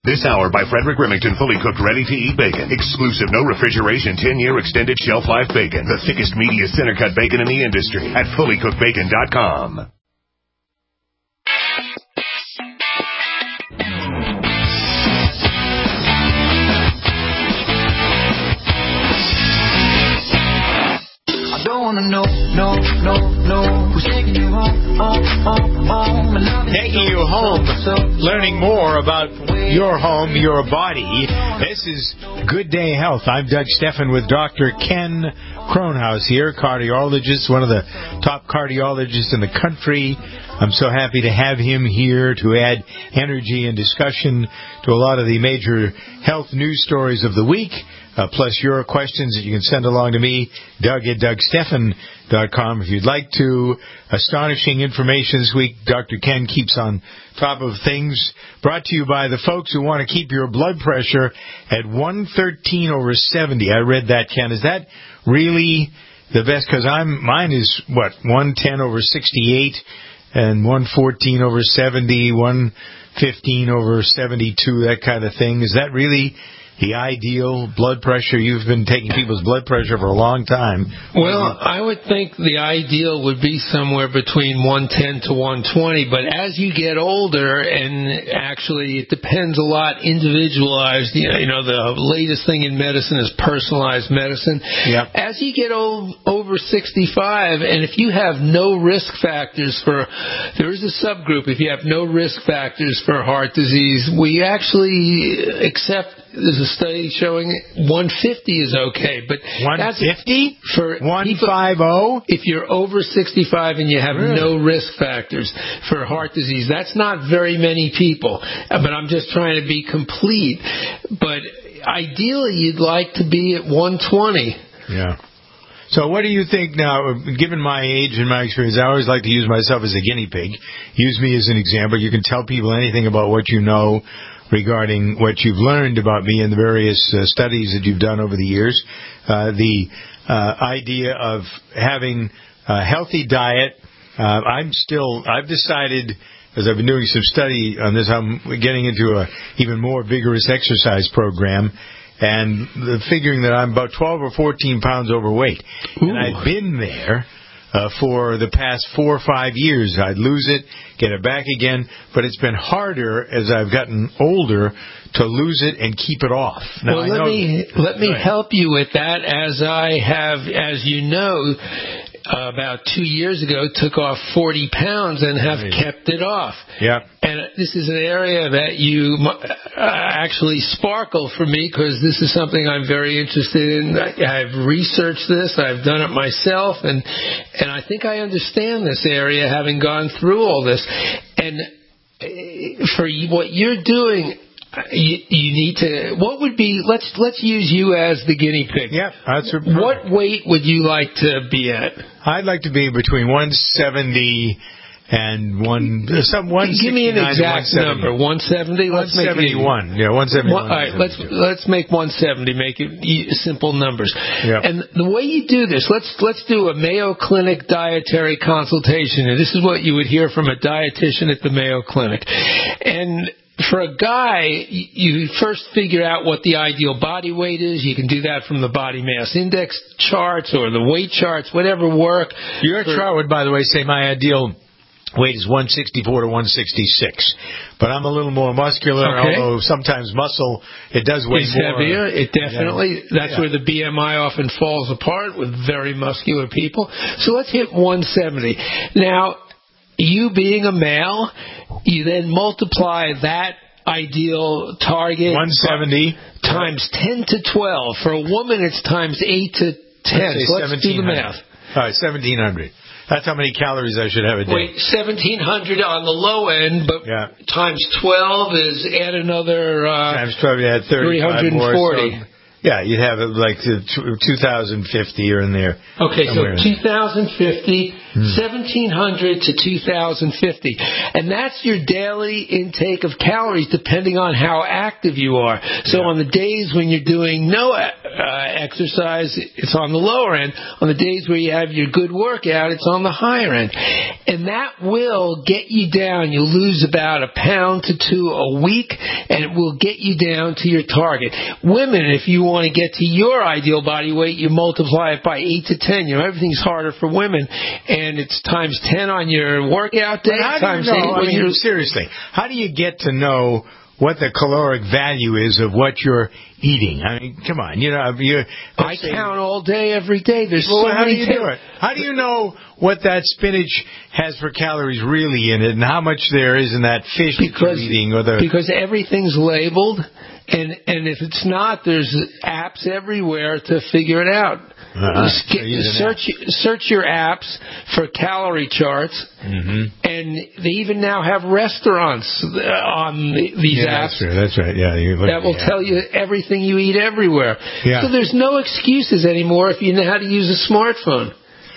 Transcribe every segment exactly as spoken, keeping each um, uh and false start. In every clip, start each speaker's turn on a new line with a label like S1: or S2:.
S1: This hour by Frederick Remington, fully cooked, ready-to-eat bacon. Exclusive, no refrigeration, ten-year extended shelf life bacon. The thickest, meatiest, center-cut bacon in the industry at fully cooked bacon dot com.
S2: I don't wanna know, no, no, no, who's taking you home, home, home, home.
S3: Taking you home, learning more about your home, your body. This is Good Day Health. I'm Doug Steffen with Doctor Ken Kronhaus here, cardiologist, one of the top cardiologists in the country. I'm so happy to have him here to add energy and discussion to a lot of the major health news stories of the week. Uh, plus your questions that you can send along to me, Doug at Doug Steffen dot com. If you'd like to. Astonishing information this week. Doctor Ken keeps on top of things. Brought to you by the folks who want to keep your blood pressure at one thirteen over seventy. I read that, Ken. Is that really the best? Because I'm mine is, what, one ten over sixty-eight and one fourteen over seventy, one fifteen over seventy-two, that kind of thing. Is that really the ideal blood pressure? You've been taking people's blood pressure for a long time.
S4: Well, I would think the ideal would be somewhere between one ten to one twenty, but as you get older, and actually it depends a lot, individualized, you know, the latest thing in medicine is personalized medicine.
S3: Yep.
S4: As you get old, over sixty-five, and if you have no risk factors for, there is a subgroup, if you have no risk factors for heart disease, we actually accept. There's a study showing one fifty is okay, but
S3: one fifty
S4: for
S3: one fifty.
S4: If you're over sixty-five and you have
S3: really?
S4: no risk factors for heart disease, that's not very many people. But I'm just trying to be complete. But ideally, you'd like to be at one twenty.
S3: Yeah. So what do you think now, given my age and my experience? I always like to use myself as a guinea pig. Use me as an example. You can tell people anything about what you know regarding what you've learned about me in the various uh, studies that you've done over the years. Uh, the uh, idea of having a healthy diet. Uh, I'm still, I've decided, as I've been doing some study on this, I'm getting into a even more vigorous exercise program. And the figuring that I'm about twelve or fourteen pounds overweight. Ooh. And I've been there uh, for the past four or five years. I'd lose it, get it back again, but it's been harder as I've gotten older to lose it and keep it off. Now,
S4: well,
S3: I
S4: let
S3: know,
S4: me let me help you with that, as I have, as you know, uh, about two years ago, took off forty pounds and have right. kept it off.
S3: Yeah.
S4: And this is an area that you uh, actually sparkle for me, because this is something I'm very interested in. I've researched this. I've done it myself, and and I think I understand this area, having gone through all this. And for what you're doing, You, you need to. What would be? Let's let's use you as the guinea pig.
S3: Yeah, that's a,
S4: what weight would you like to be at?
S3: I'd like to be between one seventy and one. Some one.
S4: Give me an exact number. One seventy. Let's make it
S3: seventy-one. Yeah, one seventy-one.
S4: All right. Let's let's make one seventy. Make it simple numbers.
S3: Yeah.
S4: And the way you do this, let's let's do a Mayo Clinic dietary consultation, and this is what you would hear from a dietitian at the Mayo Clinic, and. For a guy, you first figure out what the ideal body weight is. You can do that from the body mass index charts or the weight charts, whatever work.
S3: Your
S4: For,
S3: chart would, by the way, say my ideal weight is one sixty-four to one sixty-six. But I'm a little more muscular,
S4: okay.
S3: although sometimes muscle, it does weigh
S4: it's
S3: more.
S4: Heavier. It definitely,
S3: yeah.
S4: that's
S3: yeah.
S4: where the B M I often falls apart with very muscular people. So let's hit one seventy. Now, you being a male, you then multiply that ideal target
S3: one seventy
S4: times ten to twelve. For a woman, it's times eight to ten.
S3: Let's,
S4: so let's do the math.
S3: All right, seventeen hundred. That's how many calories I should have a day.
S4: Wait, seventeen hundred on the low end, but
S3: yeah.
S4: times twelve is add another uh,
S3: times twelve, you add three hundred forty. So, yeah, you'd have it like two thousand fifty or in there.
S4: Okay,
S3: somewhere.
S4: so two thousand fifty. seventeen hundred to two thousand fifty. And that's your daily intake of calories depending on how active you are. So on the days when you're doing no uh, exercise, it's on the lower end. On the days where you have your good workout, it's on the higher end. And that will get you down. You'll lose about a pound to two a week, and it will get you down to your target. Women, if you want to get to your ideal body weight, you multiply it by eight to ten. You know, everything's harder for women. And it's times ten on your workout day.
S3: How
S4: times
S3: do you know,
S4: eight
S3: I
S4: when
S3: mean,
S4: you're
S3: seriously, how do you get to know what the caloric value is of what you're eating? I mean, come on, you know, you.
S4: I
S3: say,
S4: count all day, every day. There's
S3: well,
S4: so
S3: how
S4: many
S3: do you
S4: t-
S3: do it? How do you know what that spinach has for calories really in it, and how much there is in that fish
S4: because,
S3: that you're eating, or the
S4: because everything's labeled, and and if it's not, there's apps everywhere to figure it out.
S3: Uh-huh.
S4: Get, search search your apps for calorie charts,
S3: mm-hmm.
S4: and they even now have restaurants on the, these
S3: yeah,
S4: apps.
S3: That's right. That's right. Yeah, you look
S4: that will tell you everything you eat everywhere.
S3: Yeah.
S4: So there's no excuses anymore if you know how to use a smartphone.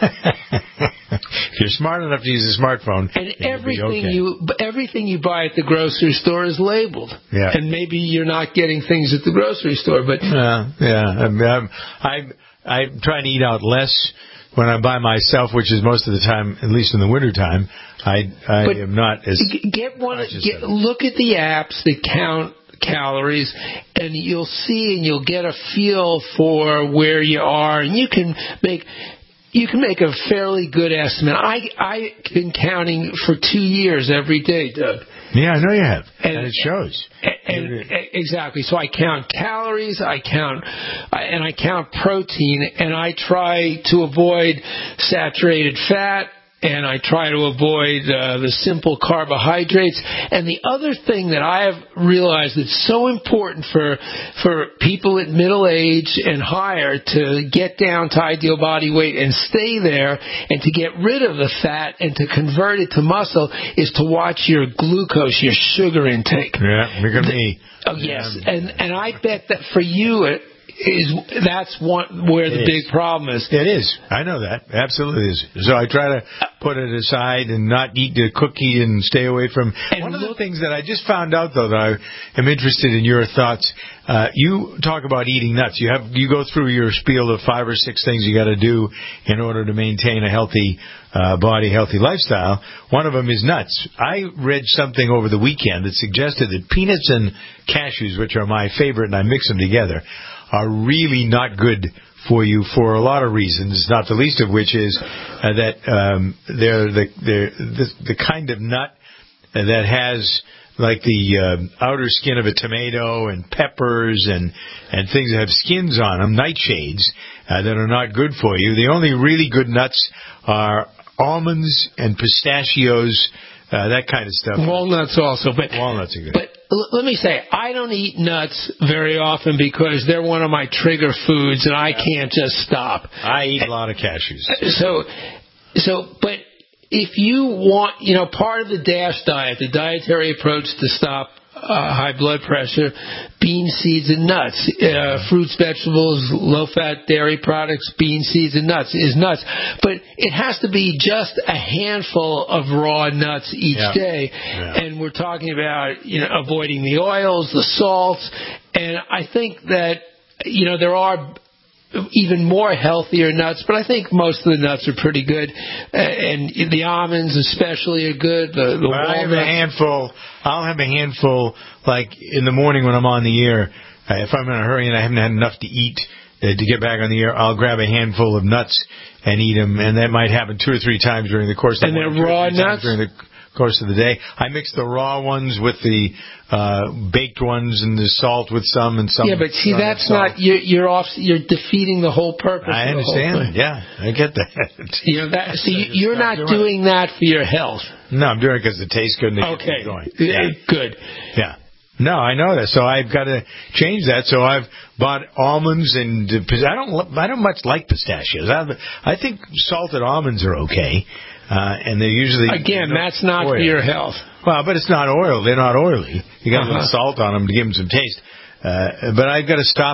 S3: If you're smart enough to use a smartphone,
S4: and everything
S3: okay.
S4: you everything you buy at the grocery store is labeled.
S3: Yeah.
S4: And maybe you're not getting things at the grocery store, but
S3: uh, yeah, I'm, I'm, I'm I'm trying to eat out less when I'm by myself, which is most of the time, at least in the wintertime. I I
S4: but
S3: am not as
S4: get one. Get,
S3: of
S4: look at the apps that count calories, and you'll see and you'll get a feel for where you are, and you can make. You can make a fairly good estimate. I, I've been counting for two years every day, Doug.
S3: Yeah, I know you have, and,
S4: and
S3: it shows.
S4: And, and, exactly. So I count calories, I count, and I count protein, and I try to avoid saturated fat, and I try to avoid uh, the simple carbohydrates. And the other thing that I have realized that's so important for for people at middle age and higher to get down to ideal body weight and stay there and to get rid of the fat and to convert it to muscle is to watch your glucose, your sugar intake.
S3: Yeah, look at me.
S4: Oh, yes. Yeah. And, and I bet that for you, it, is that's one where the big problem is.
S3: It is. I know that. Absolutely is. So I try to put it aside and not eat the cookie and stay away from. One of the things that I just found out, though, that I am interested in your thoughts. Uh, you talk about eating nuts. You have you go through your spiel of five or six things you got to do in order to maintain a healthy uh, body, healthy lifestyle. One of them is nuts. I read something over the weekend that suggested that peanuts and cashews, which are my favorite, and I mix them together, are really not good for you for a lot of reasons, not the least of which is uh, that um, they're, the, they're the, the kind of nut that has like the uh, outer skin of a tomato and peppers and, and things that have skins on them, nightshades, uh, that are not good for you. The only really good nuts are almonds and pistachios, uh, that kind of stuff.
S4: Walnuts also. But,
S3: Walnuts are good.
S4: But let me say, I don't eat nuts very often because they're one of my trigger foods, and I can't just stop.
S3: I eat a lot of cashews.
S4: So, so, but if you want, you know, part of the DASH diet, the dietary approach to stop uh, high blood pressure, beans, seeds, and nuts, uh, fruits, vegetables, low-fat dairy products, beans, seeds, and nuts is nuts. But it has to be just a handful of raw nuts each
S3: yeah.
S4: day.
S3: Yeah.
S4: And we're talking about, you know, avoiding the oils, the salts. And I think that, you know, there are even more healthier nuts, but I think most of the nuts are pretty good, uh, and the almonds especially are good. The, the
S3: well, I have a
S4: walnuts.
S3: handful. I'll have a handful, like in the morning when I'm on the air. Uh, if I'm in a hurry and I haven't had enough to eat uh, to get back on the air, I'll grab a handful of nuts and eat them, and that might happen two or three times during the course of the
S4: morning.
S3: And they're
S4: raw
S3: nuts?
S4: During
S3: the course of the day. I mix the raw ones with the uh, baked ones and the salt with some and some.
S4: Yeah, but see, that's not you're, you're off. You're defeating the whole purpose.
S3: I
S4: of
S3: understand.
S4: The whole thing.
S3: Yeah, I get that.
S4: You know that. See, you're not doing that for your health.
S3: No, I'm doing it because it tastes good. And
S4: okay,
S3: going.
S4: Yeah. Good.
S3: Yeah. No, I know that. So I've got to change that. So I've bought almonds and I don't. I don't much like pistachios. I, I think salted almonds are okay. Uh, and they're usually...
S4: Again,
S3: you know,
S4: that's not
S3: oil.
S4: for your health.
S3: Well, but it's not oil. They're not oily. You got uh-huh. a little salt on them to give them some taste. Uh, but I've got to stop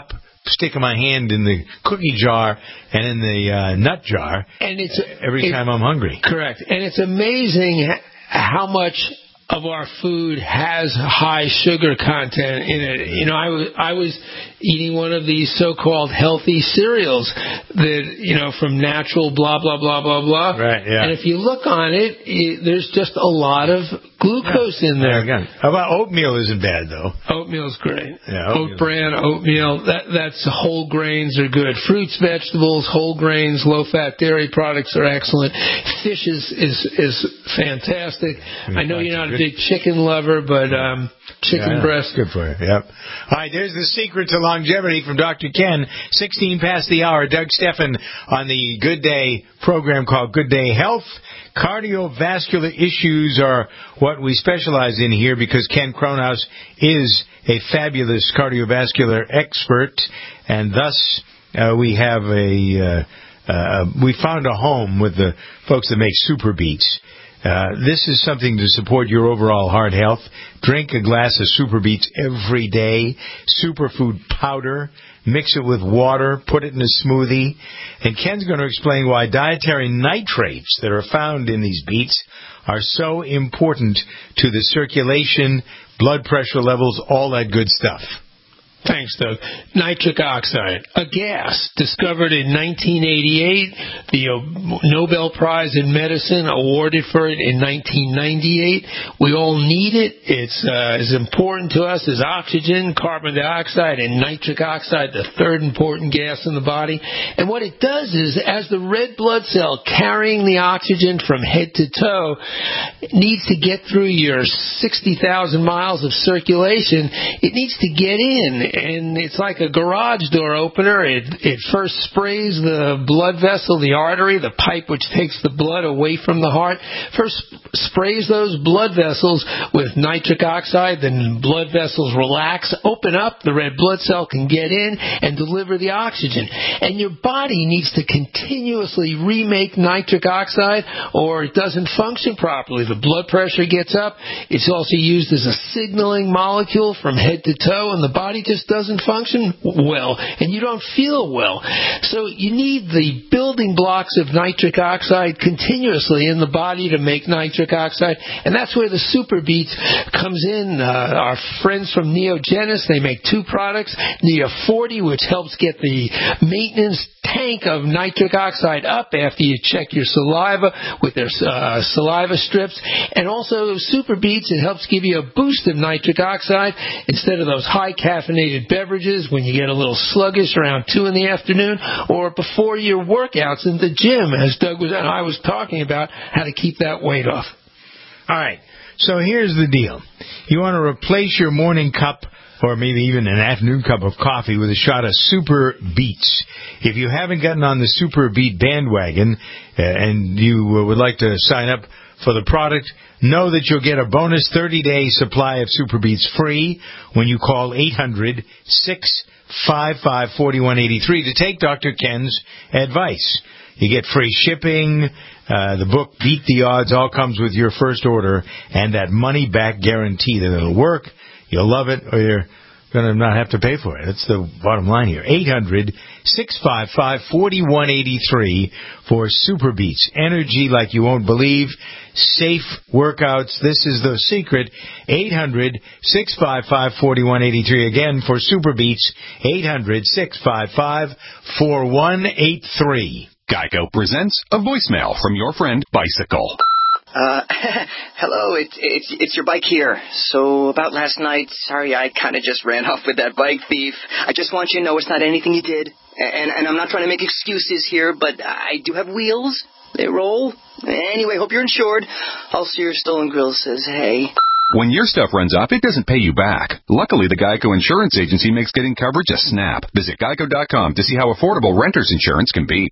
S3: sticking my hand in the cookie jar and in the uh, nut jar
S4: and it's
S3: every
S4: it,
S3: time I'm hungry.
S4: Correct. And it's amazing how much of our food has high sugar content in it. You know, I was I was eating one of these so-called healthy cereals that, you know, from natural blah, blah, blah, blah, blah.
S3: Right, yeah.
S4: And if you look on it, it there's just a lot of glucose
S3: yeah.
S4: in there.
S3: Yeah, again. How about oatmeal isn't bad, though?
S4: Oatmeal's great.
S3: Yeah,
S4: oatmeal. Oat bran, oatmeal, that, that's whole grains are good. Fruits, vegetables, whole grains, low-fat dairy products are excellent. Fish is, is, is fantastic. I know you're not a big chicken lover, but um, chicken
S3: yeah,
S4: breast.
S3: Good for you, yep. All right, there's the secret to longevity from Doctor Ken. sixteen past the hour. Doug Steffen on the Good Day program called Good Day Health. Cardiovascular issues are what we specialize in here because Ken Kronhaus is a fabulous cardiovascular expert, and thus uh, we have a uh, uh, we found a home with the folks that make Super Beets. Uh, this is something to support your overall heart health. Drink a glass of Super Beets every day. Superfood powder. Mix it with water. Put it in a smoothie. And Ken's going to explain why dietary nitrates that are found in these beets are so important to the circulation, blood pressure levels, all that good stuff.
S4: Thanks, Doug. Nitric oxide, a gas discovered in nineteen eighty-eight. The Nobel Prize in Medicine awarded for it in nineteen ninety-eight. We all need it. It's uh, as important to us as oxygen, carbon dioxide, and nitric oxide, the third important gas in the body. And what it does is, as the red blood cell carrying the oxygen from head to toe needs to get through your sixty thousand miles of circulation, it needs to get in. And it's like a garage door opener. It it first sprays the blood vessel, the artery, the pipe which takes the blood away from the heart. First sprays those blood vessels with nitric oxide. Then blood vessels relax, open up. The red blood cell can get in and deliver the oxygen. And your body needs to continuously remake nitric oxide or it doesn't function properly. The blood pressure gets up. It's also used as a signaling molecule from head to toe, and the body just doesn't function well, and you don't feel well. So you need the building blocks of nitric oxide continuously in the body to make nitric oxide, and that's where the Super Beets comes in. Uh, our friends from Neogenis, they make two products, Neo forty, which helps get the maintenance tank of nitric oxide up after you check your saliva with their uh, saliva strips, and also Super Beets, it helps give you a boost of nitric oxide instead of those high caffeinated beverages when you get a little sluggish around two in the afternoon or before your workouts in the gym, as Doug was and I was talking about how to keep that weight off.
S3: All right, so here's the deal. You want to replace your morning cup or maybe even an afternoon cup of coffee with a shot of Super Beets. If you haven't gotten on the Super Beet bandwagon uh, and you uh, would like to sign up for the product, know that you'll get a bonus thirty-day supply of Super Beets free when you call eight hundred, six five five, four one eight three to take Doctor Ken's advice. You get free shipping. Uh, the book, Beat the Odds, all comes with your first order and that money-back guarantee that it'll work. You'll love it, or you're going to not have to pay for it. That's the bottom line here. eight hundred, six five five, four one eight three for Super Beets. Energy like you won't believe. Safe workouts. This is the secret. eight hundred, six five five, four one eight three. Again, for Super Beets, eight hundred, six five five, four one eight three.
S5: Geico presents a voicemail from your friend Bicycle.
S6: Uh, hello, it's, it's, it's your bike here. So about last night, sorry, I kind of just ran off with that bike thief. I just want you to know it's not anything you did. And, and I'm not trying to make excuses here, but I do have wheels. They roll. Anyway, hope you're insured. Also, your stolen grill says hey.
S5: When your stuff runs off, it doesn't pay you back. Luckily, the Geico Insurance Agency makes getting coverage a snap. Visit geico dot com to see how affordable renter's insurance can be.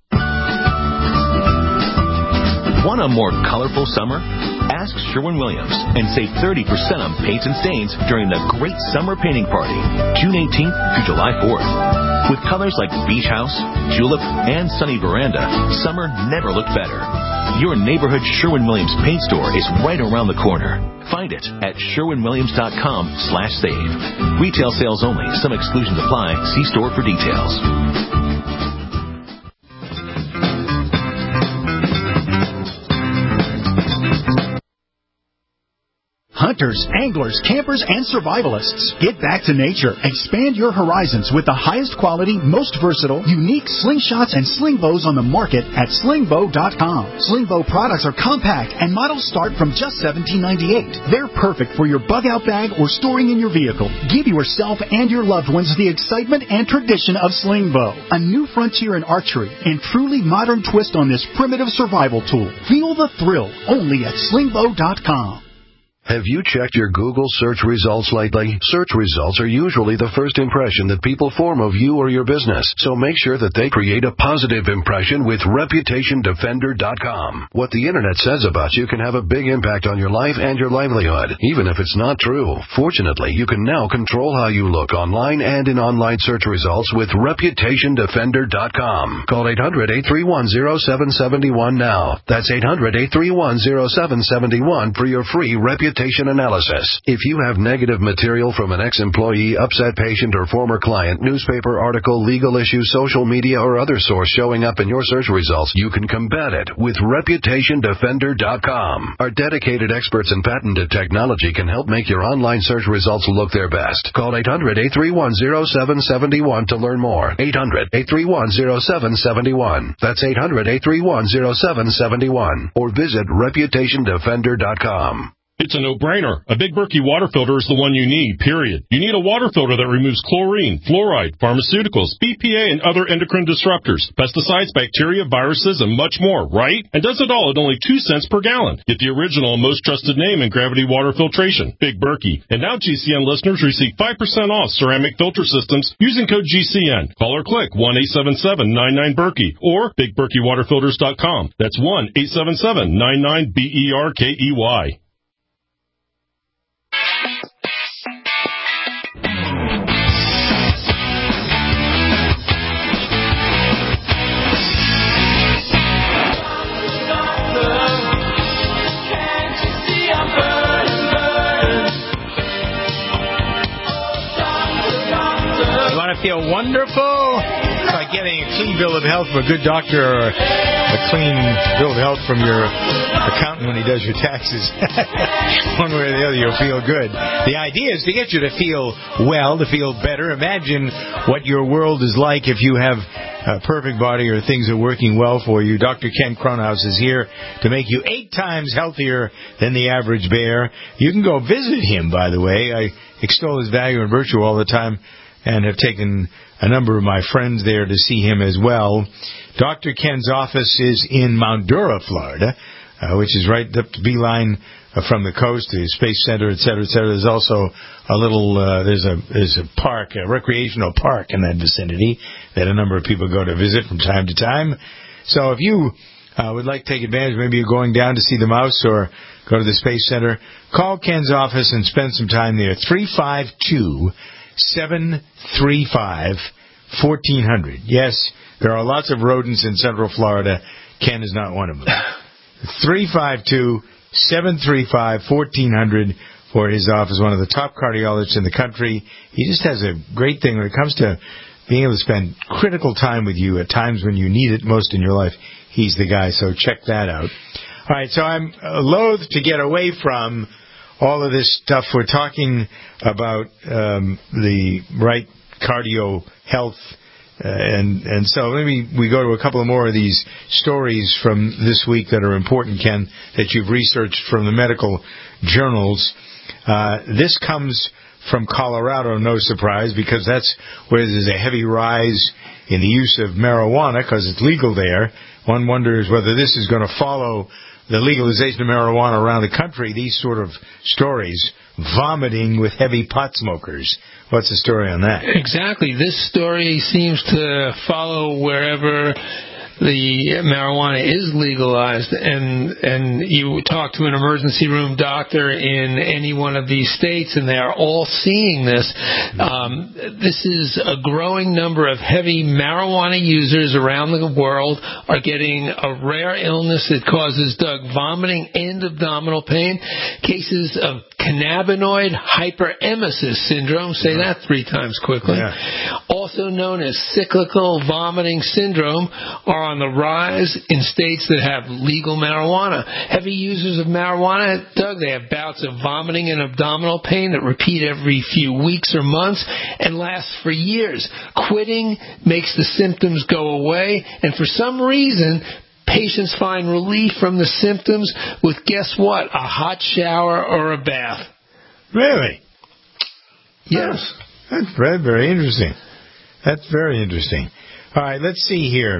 S7: Want a more colorful summer? Ask Sherwin-Williams and save thirty percent on paints and stains during the Great Summer Painting Party, June eighteenth through July fourth. With colors like Beach House, Julep, and Sunny Veranda, summer never looked better. Your neighborhood Sherwin-Williams paint store is right around the corner. Find it at sherwin williams dot com slash save. Retail sales only. Some exclusions apply. See store for details.
S8: Hunters, anglers, campers, and survivalists. Get back to nature. Expand your horizons with the highest quality, most versatile, unique slingshots and sling bows on the market at sling bow dot com. Sling bow products are compact and models start from just seventeen ninety-eight. They're perfect for your bug-out bag or storing in your vehicle. Give yourself and your loved ones the excitement and tradition of sling bow. A new frontier in archery and truly modern twist on this primitive survival tool. Feel the thrill only at sling bow dot com.
S9: Have you checked your Google search results lately? Search results are usually the first impression that people form of you or your business, so make sure that they create a positive impression with reputation defender dot com. What the internet says about you can have a big impact on your life and your livelihood, even if it's not true. Fortunately, you can now control how you look online and in online search results with reputation defender dot com. Call eight hundred, eight three one, zero seven seven one now. That's eight hundred, eight three one, zero seven seven one for your free reputation analysis. If you have negative material from an ex-employee, upset patient, or former client, newspaper article, legal issue, social media, or other source showing up in your search results, you can combat it with reputation defender dot com. Our dedicated experts in patented technology can help make your online search results look their best. Call eight hundred, eight three one, zero seven seven one to learn more. eight hundred, eight three one, zero seven seven one. That's eight hundred, eight three one, zero seven seven one. Or visit reputation defender dot com.
S10: It's a no-brainer. A Big Berkey water filter is the one you need, period. You need a water filter that removes chlorine, fluoride, pharmaceuticals, B P A, and other endocrine disruptors, pesticides, bacteria, viruses, and much more, right? And does it all at only two cents per gallon. Get the original and most trusted name in gravity water filtration, Big Berkey. And now G C N listeners receive five percent off ceramic filter systems using code G C N. Call or click one eight seven seven, nine nine, Berkey or big berkey water filters dot com. That's one eight seven seven, nine nine, B E R K E Y.
S3: Feel wonderful? It's like getting a clean bill of health from a good doctor or a clean bill of health from your accountant when he does your taxes. One way or the other, you'll feel good. The idea is to get you to feel well, to feel better. Imagine what your world is like if you have a perfect body or things are working well for you. Doctor Ken Kronhaus is here to make you eight times healthier than the average bear. You can go visit him, by the way. I extol his value and virtue all the time, and have taken a number of my friends there to see him as well. Doctor Ken's office is in Mount Dora, Florida, uh, which is right up the beeline uh, from the coast, the Space Center, et cetera, et cetera. There's also a little, uh, there's a there's a park, a recreational park in that vicinity that a number of people go to visit from time to time. So if you uh, would like to take advantage, maybe you're going down to see the mouse or go to the Space Center, call Ken's office and spend some time there. three five two, seven three five, one four zero zero. Yes, there are lots of rodents in Central Florida. Ken is not one of them. three five two, seven three five, one four zero zero for his office, one of the top cardiologists in the country. He just has a great thing when it comes to being able to spend critical time with you at times when you need it most in your life. He's the guy, so check that out. All right, so I'm loath to get away from all of this stuff. We're talking about um, the right cardio health, uh, and and so maybe we go to a couple of more of these stories from this week that are important, Ken, that you've researched from the medical journals. Uh, this comes from Colorado, no surprise, because that's where there's a heavy rise in the use of marijuana because it's legal there. One wonders whether this is going to follow the legalization of marijuana around the country, these sort of stories, vomiting with heavy pot smokers. What's the story on that?
S4: Exactly. This story seems to follow wherever the marijuana is legalized, and and you talk to an emergency room doctor in any one of these states, and they are all seeing this. Um, this is a growing number of heavy marijuana users around the world are getting a rare illness that causes, Doug, vomiting and abdominal pain. Cases of cannabinoid hyperemesis syndrome, say that three times quickly, yeah. also known as cyclical vomiting syndrome, are on the rise in states that have legal marijuana. Heavy users of marijuana, Doug, they have bouts of vomiting and abdominal pain that repeat every few weeks or months and last for years. Quitting makes the symptoms go away, and for some reason, patients find relief from the symptoms with, guess what, a hot shower or a bath.
S3: Really?
S4: Yes.
S3: That's very, very interesting. That's very interesting. All right, let's see here.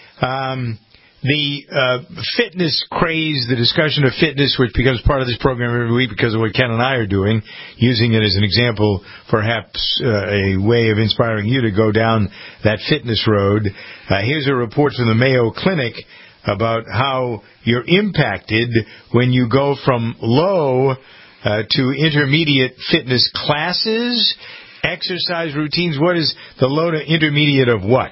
S3: Um, the uh, fitness craze, the discussion of fitness, which becomes part of this program every week because of what Ken and I are doing, using it as an example, perhaps uh, a way of inspiring you to go down that fitness road. Uh, here's a report from the Mayo Clinic about how you're impacted when you go from low uh, to intermediate fitness classes, exercise routines. What is the low to intermediate of what?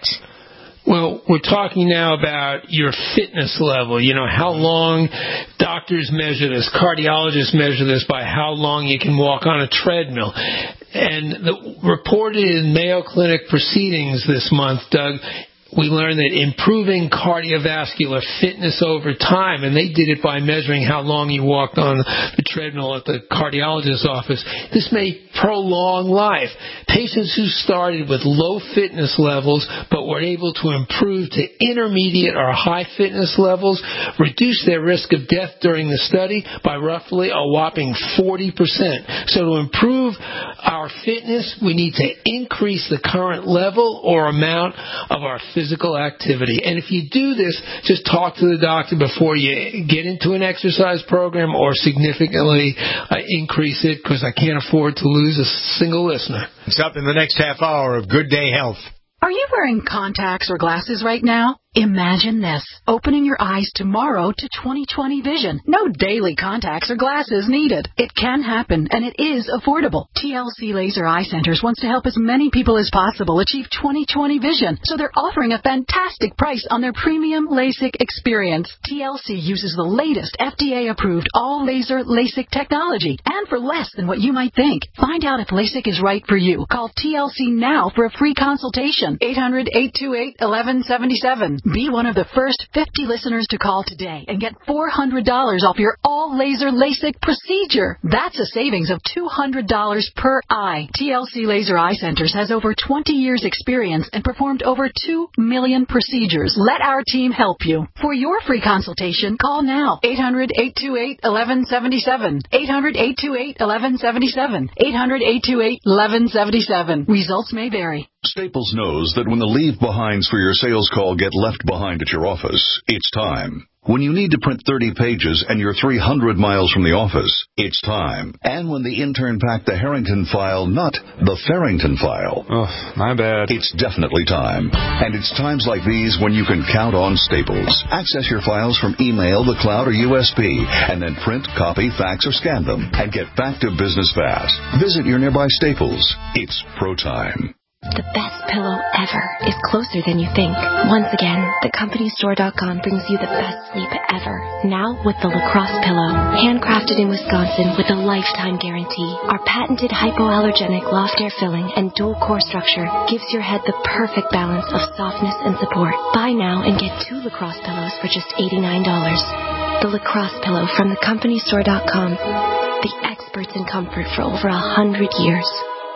S4: Well, we're talking now about your fitness level. You know, how long doctors measure this, cardiologists measure this by how long you can walk on a treadmill. And the, reported in Mayo Clinic proceedings this month, Doug, we learned that improving cardiovascular fitness over time, and they did it by measuring how long you walked on the treadmill at the cardiologist's office, this may prolong life. Patients who started with low fitness levels but were able to improve to intermediate or high fitness levels reduced their risk of death during the study by roughly a whopping forty percent. So to improve our fitness, we need to increase the current level or amount of our physical activity. And if you do this, just talk to the doctor before you get into an exercise program or significantly uh, increase it, because I can't afford to lose a single listener.
S3: It's up in the next half hour of Good Day Health.
S11: Are you wearing contacts or glasses right now? Imagine this, opening your eyes tomorrow to twenty twenty vision. No daily contacts or glasses needed. It can happen, and it is affordable. T L C Laser Eye Centers wants to help as many people as possible achieve twenty twenty vision, so they're offering a fantastic price on their premium LASIK experience. T L C uses the latest F D A-approved all-laser LASIK technology, and for less than what you might think. Find out if LASIK is right for you. Call T L C now for a free consultation. eight hundred, eight two eight, eleven seventy-seven. Be one of the first fifty listeners to call today and get four hundred dollars off your all-laser LASIK procedure. That's a savings of two hundred dollars per eye. T L C Laser Eye Centers has over twenty years experience and performed over two million procedures. Let our team help you. For your free consultation, call now. eight hundred, eight two eight, eleven seventy-seven. eight hundred, eight two eight, eleven seventy-seven. eight hundred, eight two eight, eleven seventy-seven. Results may vary.
S12: Staples knows that when the leave-behinds for your sales call get left behind at your office, it's time. When you need to print thirty pages and you're three hundred miles from the office, it's time. And when the intern packed the Harrington file, not the Farrington file.
S13: Oh, my bad.
S12: It's definitely time. And it's times like these when you can count on Staples. Access your files from email, the cloud, or U S B, and then print, copy, fax, or scan them, and get back to business fast. Visit your nearby Staples. It's pro time.
S14: The best pillow ever is closer than you think. Once again, the company store dot com brings you the best sleep ever. Now with the Lacrosse pillow. Handcrafted in Wisconsin with a lifetime guarantee. Our patented hypoallergenic loft air filling and dual core structure gives your head the perfect balance of softness and support. Buy now and get two Lacrosse pillows for just eighty-nine dollars. The Lacrosse pillow from the company store dot com. The experts in comfort for over a hundred years.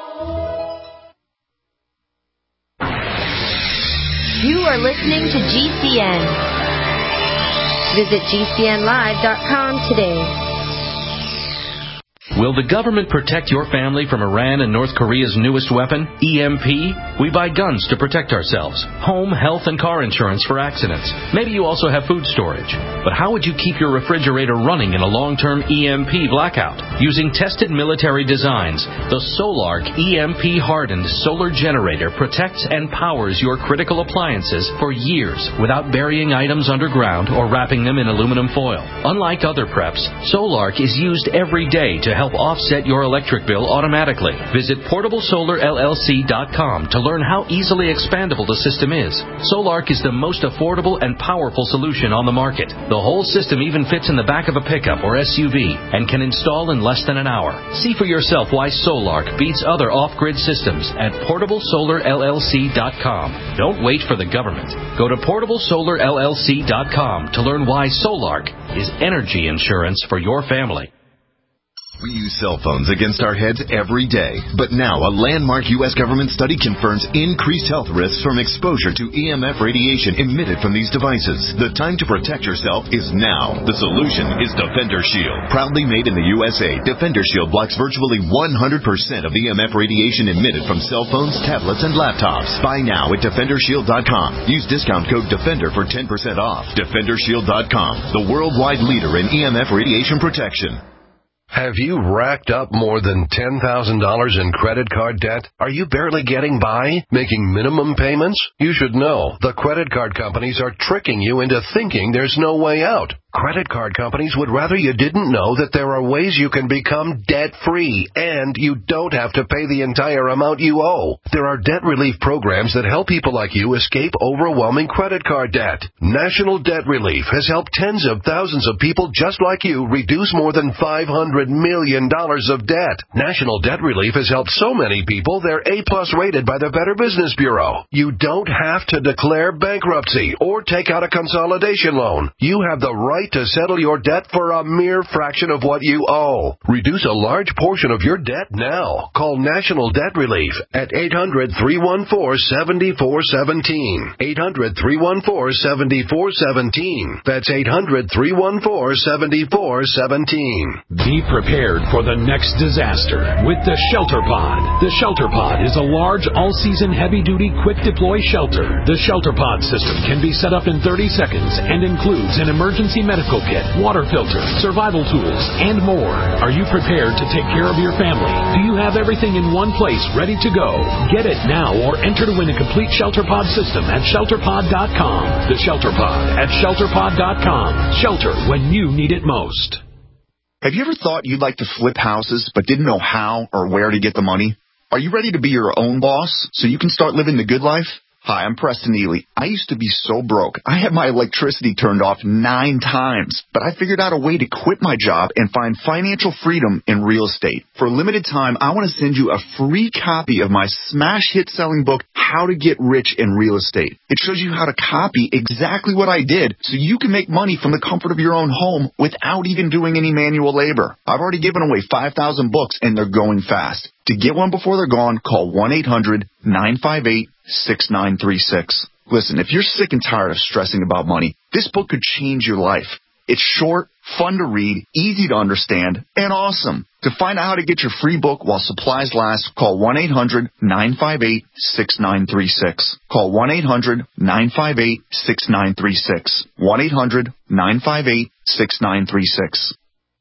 S15: You are listening to G C N. Visit G C N live dot com today.
S7: Will the government protect your family from Iran and North Korea's newest weapon, E M P?
S13: We buy guns to protect ourselves, home, health, and car insurance for accidents. Maybe you also have food storage. But how would you keep your refrigerator running in a long-term E M P blackout? Using tested military designs, the Solark E M P-hardened solar generator protects and powers your critical appliances for years without burying items underground or wrapping them in aluminum foil. Unlike other preps, Solark is used every day to help offset your electric bill automatically. Visit portable solar L L C dot com to learn how easily expandable the system is. Solark is the most affordable and powerful solution on the market. The whole system even fits in the back of a pickup or S U V and can install in less than an hour. See for yourself why Solark beats other off-grid systems at portable solar L L C dot com. Don't wait for the government. Go to portable solar L L C dot com to learn why Solark is energy insurance for your family.
S16: We use cell phones against our heads every day, but now a landmark U S government study confirms increased health risks from exposure to E M F radiation emitted from these devices. The time to protect yourself is now. The solution is Defender Shield. Proudly made in the U S A, Defender Shield blocks virtually one hundred percent of E M F radiation emitted from cell phones, tablets, and laptops. Buy now at defender shield dot com. Use discount code DEFENDER for ten percent off. defender shield dot com, the worldwide leader in E M F radiation protection.
S9: Have you racked up more than ten thousand dollars in credit card debt? Are you barely getting by, making minimum payments? You should know the credit card companies are tricking you into thinking there's no way out. Credit card companies would rather you didn't know that there are ways you can become debt-free, and you don't have to pay the entire amount you owe. There are debt relief programs that help people like you escape overwhelming credit card debt. National Debt Relief has helped tens of thousands of people just like you reduce more than five hundred million dollars of debt. National Debt Relief has helped so many people they're A-plus rated by the Better Business Bureau. You don't have to declare bankruptcy or take out a consolidation loan. You have the right to settle your debt for a mere fraction of what you owe. Reduce a large portion of your debt now. Call National Debt Relief at eight hundred, three one four, seven four one seven. eight hundred, three one four, seven four one seven. That's eight hundred, three one four, seven four one seven.
S17: Be prepared for the next disaster with the Shelter Pod. The Shelter Pod is a large, all-season, heavy-duty, quick-deploy shelter. The Shelter Pod system can be set up in thirty seconds and includes an emergency medical kit, water filter, survival tools, and more. Are you prepared to take care of your family? Do you have everything in one place ready to go? Get it now or enter to win a complete Shelter Pod system at shelter pod dot com. The Shelter Pod at shelter pod dot com. Shelter when you need it most.
S18: Have you ever thought you'd like to flip houses but didn't know how or where to get the money? Are you ready to be your own boss so you can start living the good life? Hi, I'm Preston Ely. I used to be so broke. I had my electricity turned off nine times, but I figured out a way to quit my job and find financial freedom in real estate. For a limited time, I want to send you a free copy of my smash hit selling book, How to Get Rich in Real Estate. It shows you how to copy exactly what I did so you can make money from the comfort of your own home without even doing any manual labor. I've already given away five thousand books and they're going fast. To get one before they're gone, call one eight hundred, nine five eight, six nine three six. Listen, if you're sick and tired of stressing about money, this book could change your life. It's short, fun to read, easy to understand, and awesome. To find out how to get your free book while supplies last, call one eight hundred, nine five eight, six nine three six. Call one eight hundred, nine five eight, six nine three six. one eight hundred, nine five eight, six nine three six.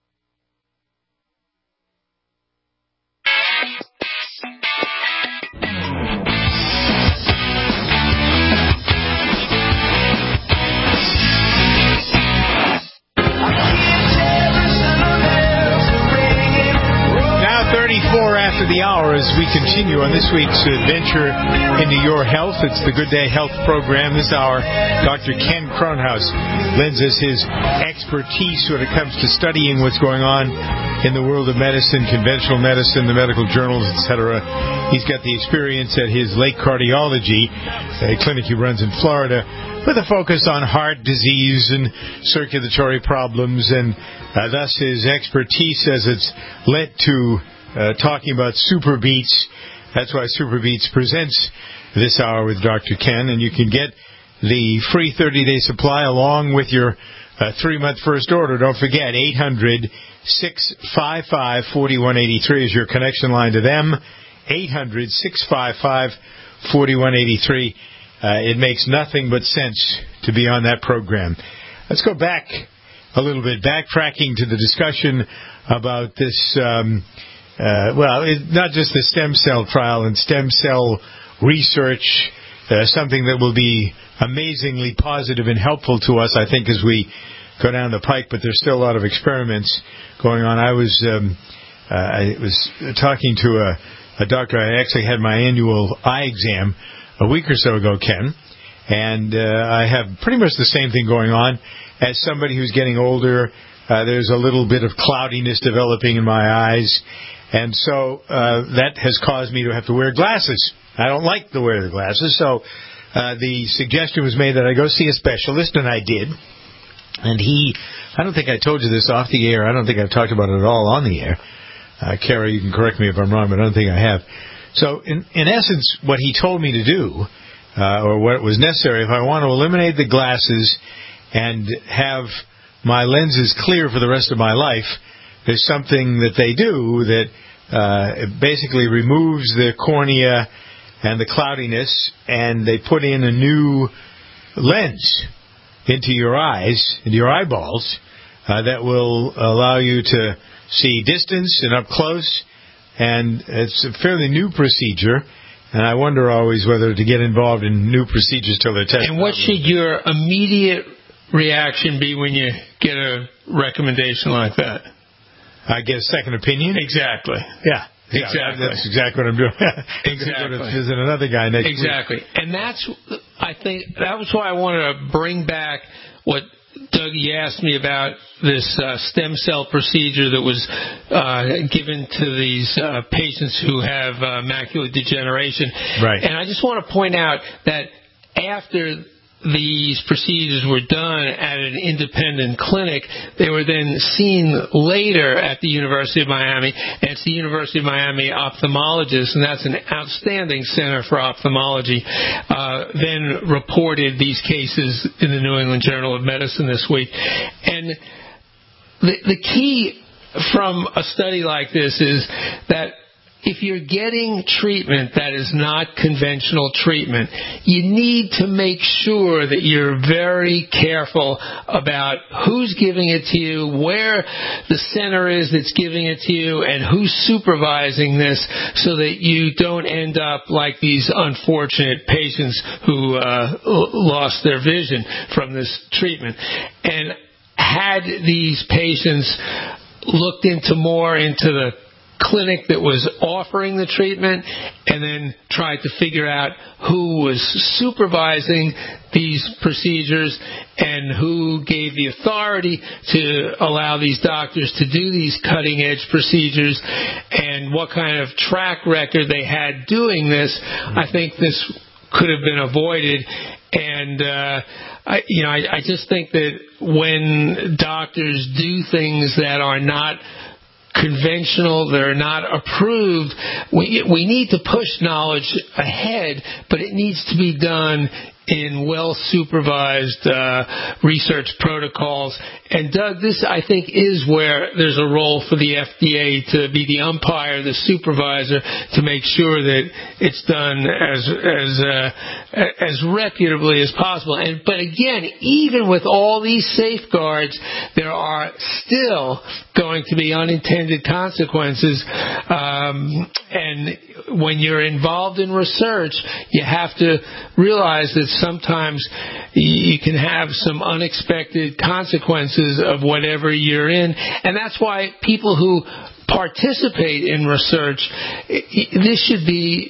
S3: thirty-four after the hour as we continue on this week's adventure into your health. It's the Good Day Health program. This hour, Doctor Ken Kronhaus lends us his expertise when it comes to studying what's going on in the world of medicine, conventional medicine, the medical journals, et cetera. He's got the experience at his Lake Cardiology, a clinic he runs in Florida, with a focus on heart disease and circulatory problems, and uh, thus his expertise as it's led to Uh, talking about Super Beats. That's why Super Beats presents this hour with Doctor Ken, and you can get the free thirty-day supply along with your uh, three-month first order. Don't forget, eight hundred, six five five, four one eight three is your connection line to them. eight hundred, six five five, forty-one eighty-three. Uh, it makes nothing but sense to be on that program. Let's go back a little bit, backtracking to the discussion about this, um, uh, well, it, not just the stem cell trial and stem cell research, uh, something that will be amazingly positive and helpful to us, I think, as we go down the pike, but there's still a lot of experiments going on. I was um, uh, I was talking to a, a doctor. I actually had my annual eye exam a week or so ago, Ken, and uh, I have pretty much the same thing going on. As somebody who's getting older, uh, there's a little bit of cloudiness developing in my eyes, and so uh, that has caused me to have to wear glasses. I don't like to wear the glasses, so uh, the suggestion was made that I go see a specialist, and I did. And he, I don't think I told you this off the air. I don't think I've talked about it at all on the air. Uh, Carrie, you can correct me if I'm wrong, but I don't think I have. So, in, in essence, what he told me to do, uh, or what was necessary, if I want to eliminate the glasses and have my lenses clear for the rest of my life, there's something that they do that uh, basically removes the cornea and the cloudiness, and they put in a new lens into your eyes, into your eyeballs, uh, that will allow you to see distance and up close. And it's a fairly new procedure, and I wonder always whether to get involved in new procedures till they're tested.
S4: And what should your immediate reaction be when you get a recommendation like that?
S3: I get a second opinion?
S4: Exactly.
S3: Yeah.
S4: Exactly.
S3: Yeah, that's exactly what I'm doing.
S4: Exactly.
S3: I'm going to visit another guy next
S4: exactly.
S3: week.
S4: And that's, I think, that was why I wanted to bring back what Dougie asked me about this uh, stem cell procedure that was uh, given to these uh, patients who have uh, macular degeneration.
S3: Right.
S4: And I just want to point out that after these procedures were done at an independent clinic, they were then seen later at the University of Miami, and it's the University of Miami ophthalmologists, and that's an outstanding center for ophthalmology, uh, then reported these cases in the New England Journal of Medicine this week. And the, the key from a study like this is that if you're getting treatment that is not conventional treatment, you need to make sure that you're very careful about who's giving it to you, where the center is that's giving it to you, and who's supervising this, so that you don't end up like these unfortunate patients who uh, lost their vision from this treatment. And had these patients looked into more into the clinic that was offering the treatment, and then tried to figure out who was supervising these procedures and who gave the authority to allow these doctors to do these cutting-edge procedures, and what kind of track record they had doing this, I think this could have been avoided. And uh, I, you know, I, I just think that when doctors do things that are not conventional, they're not approved, we we need to push knowledge ahead, but it needs to be done in well-supervised uh, research protocols. And Doug, this, I think, is where there's a role for the F D A to be the umpire, the supervisor, to make sure that it's done as as uh, as reputably as possible. And but again, even with all these safeguards, there are still going to be unintended consequences. Um, and when you're involved in research, you have to realize that sometimes you can have some unexpected consequences of whatever you're in. And that's why people who participate in research, this should be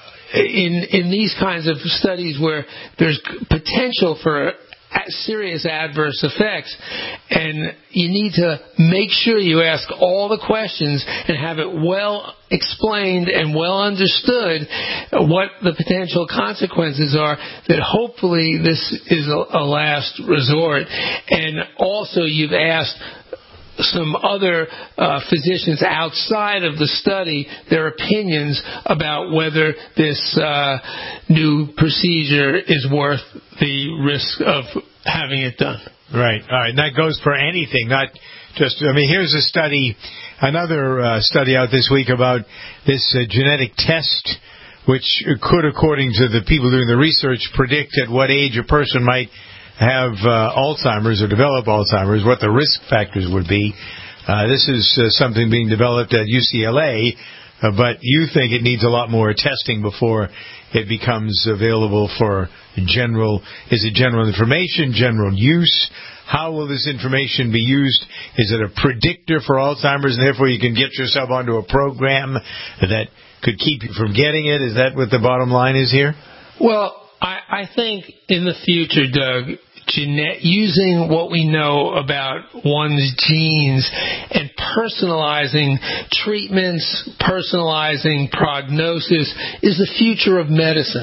S4: in in these kinds of studies where there's potential for serious adverse effects, and you need to make sure you ask all the questions and have it well explained and well understood what the potential consequences are, that hopefully this is a, a last resort. And also you've asked some other uh, physicians outside of the study their opinions about whether this uh, new procedure is worth the risk of having it done.
S3: Right. All right. And that goes for anything, not just, I mean, here's a study, another uh, study out this week about this uh, genetic test which could, according to the people doing the research, predict at what age a person might have uh, Alzheimer's or develop Alzheimer's, what the risk factors would be. Uh, this is uh, something being developed at U C L A, uh, but you think it needs a lot more testing before it becomes available for general, is it general information, general use? How will this information be used? Is it a predictor for Alzheimer's, and therefore you can get yourself onto a program that could keep you from getting it? Is that what the bottom line is here?
S4: Well, I, I think in the future, Doug, Gene- using what we know about one's genes and personalizing treatments, personalizing prognosis is the future of medicine.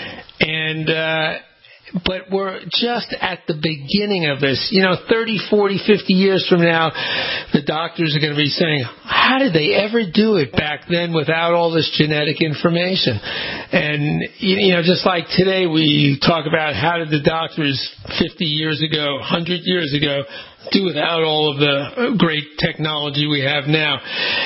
S4: And, uh, but we're just at the beginning of this. You know, thirty, forty, fifty years from now, the doctors are going to be saying, how did they ever do it back then without all this genetic information? And, you know, just like today we talk about how did the doctors fifty years ago, one hundred years ago, do without all of the great technology we have now.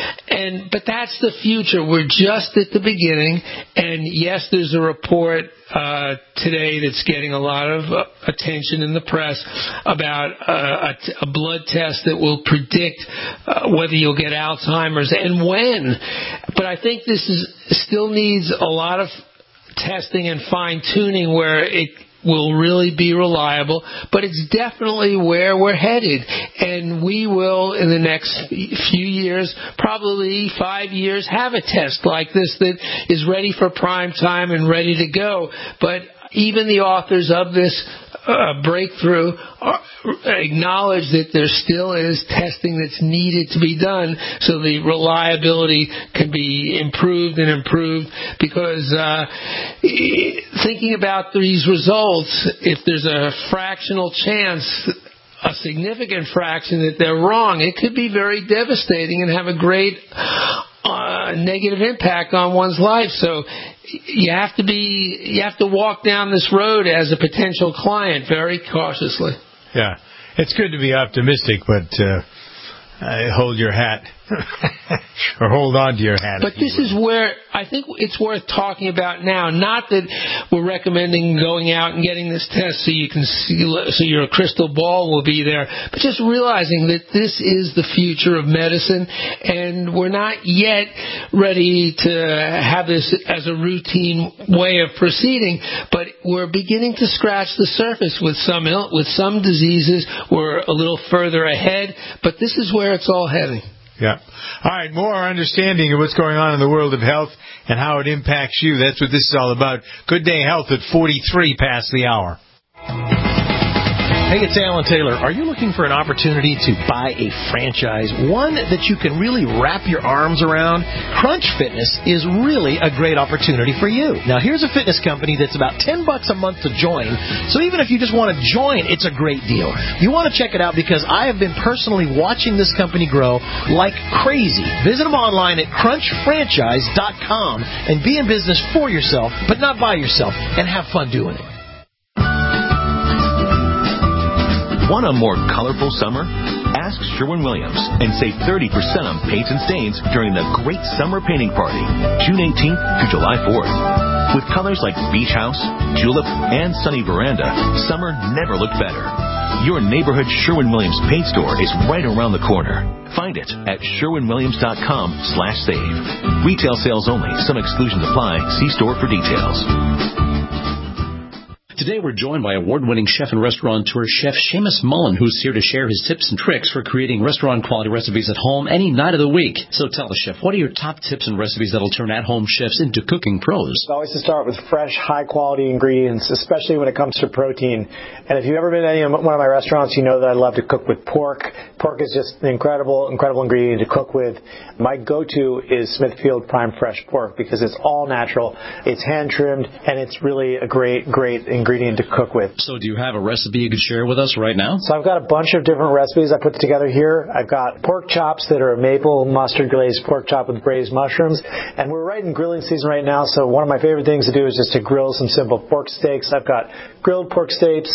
S4: And but that's the future. We're just at the beginning. And yes, there's a report uh, today that's getting a lot of uh, attention in the press about uh, a, t- a blood test that will predict uh, whether you'll get Alzheimer's and when. But I think this is still needs a lot of testing and fine-tuning where it will really be reliable, but it's definitely where we're headed. And we will, in the next few years, probably five years, have a test like this that is ready for prime time and ready to go. But even the authors of this uh, breakthrough are, acknowledge that there still is testing that's needed to be done so the reliability can be improved and improved, because uh, thinking about these results, if there's a fractional chance, a significant fraction that they're wrong, it could be very devastating and have a great uh, negative impact on one's life. So you have to be, you have to walk down this road as a potential client very cautiously.
S3: Yeah, it's good to be optimistic, but uh, uh, hold your hat. Or hold on to your hat.
S4: But this is where I think it's worth talking about now. Not that we're recommending going out and getting this test so you can see, so your crystal ball will be there, but just realizing that this is the future of medicine, and we're not yet ready to have this as a routine way of proceeding. But we're beginning to scratch the surface with some Ill, with some diseases. We're a little further ahead, but this is where it's all heading.
S3: Yeah. All right, more understanding of what's going on in the world of health and how it impacts you. That's what this is all about. Good Day Health at forty-three past the hour.
S19: Hey, it's Alan Taylor. Are you looking for an opportunity to buy a franchise, one that you can really wrap your arms around? Crunch Fitness is really a great opportunity for you. Now, here's a fitness company that's about ten bucks a month to join, so even if you just want to join, it's a great deal. You want to check it out because I have been personally watching this company grow like crazy. Visit them online at crunch franchise dot com and be in business for yourself, but not by yourself, and have fun doing it.
S7: Want a more colorful summer? Ask Sherwin-Williams and save thirty percent on paints and stains during the Great Summer Painting Party, June eighteenth through July fourth. With colors like Beach House, Julep, and Sunny Veranda, summer never looked better. Your neighborhood Sherwin-Williams paint store is right around the corner. Find it at sherwin williams dot com slash save. Retail sales only. Some exclusions apply. See store for details.
S20: Today we're joined by award-winning chef and restaurateur Chef Seamus Mullen, who's here to share his tips and tricks for creating restaurant-quality recipes at home any night of the week. So tell us, Chef, what are your top tips and recipes that'll turn at-home chefs into cooking pros?
S21: I always start with fresh, high-quality ingredients, especially when it comes to protein. And if you've ever been to any of one of my restaurants, you know that I love to cook with pork. Pork is just an incredible, incredible ingredient to cook with. My go-to is Smithfield Prime Fresh Pork because it's all natural, it's hand-trimmed, and it's really a great, great ingredient. ingredient to cook with.
S20: So do you have a recipe you could share with us right now?
S21: So I've got a bunch of different recipes I put together here. I've got pork chops that are a maple mustard glazed pork chop with braised mushrooms. And we're right in grilling season right now, so one of my favorite things to do is just to grill some simple pork steaks. I've got grilled pork steaks,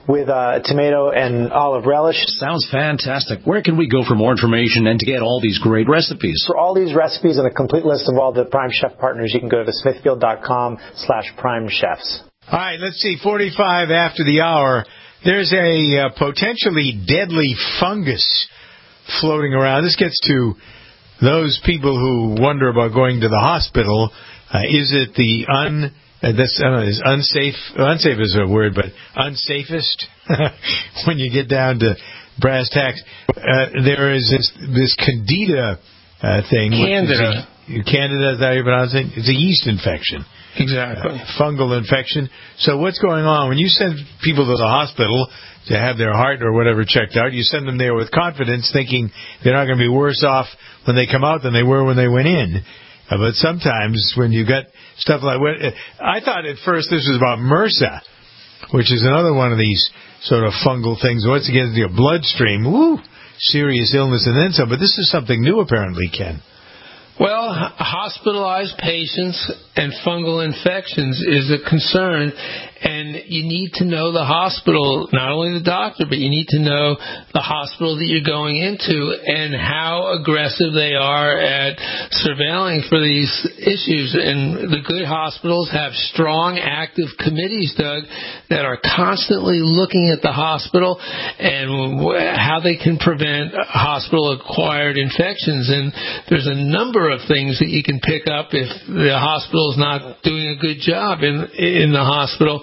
S21: with uh, tomato and olive relish.
S20: Sounds fantastic. Where can we go for more information and to get all these great recipes?
S21: For all these recipes and a complete list of all the Prime Chef partners, you can go to smithfield.com slash prime chefs.
S3: All right, let's see, forty-five after the hour. There's a uh, potentially deadly fungus floating around. This gets to those people who wonder about going to the hospital. Uh, is it the un... Uh, that's, I don't know, is unsafe, unsafe is a word, but unsafest when you get down to brass tacks. Uh, there is this, this candida uh, thing.
S4: Candida.
S3: A, candida, is that how you pronounce it? It's a yeast infection.
S4: Exactly.
S3: Uh, fungal infection. So what's going on? When you send people to the hospital to have their heart or whatever checked out, you send them there with confidence, thinking they're not going to be worse off when they come out than they were when they went in. Uh, but sometimes when you got stuff like what I thought at first this was about MRSA, which is another one of these sort of fungal things. Once again, your bloodstream, woo, serious illness and then some. But this is something new, apparently, Ken.
S4: Well, hospitalized patients and fungal infections is a concern, and you need to know the hospital, not only the doctor, but you need to know the hospital that you're going into and how aggressive they are at surveilling for these issues. And the good hospitals have strong, active committees, Doug, that are constantly looking at the hospital and how they can prevent hospital-acquired infections. And there's a number of things that you can pick up if the hospital is not doing a good job in in the hospital,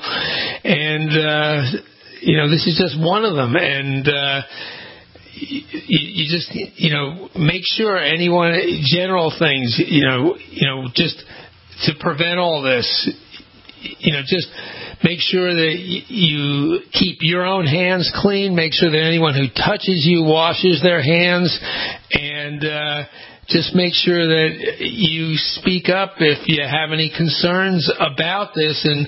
S4: and uh, you know this is just one of them. And uh, you, you just you know make sure anyone general things you know you know just to prevent all this. You know, just make sure that you keep your own hands clean. Make sure that anyone who touches you washes their hands, and uh, just make sure that you speak up if you have any concerns about this, and